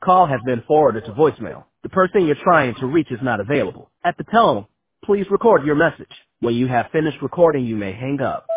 call has been forwarded to voicemail. The person you're trying to reach is not available. At the tone, please record your message. When you have finished recording, you may hang up.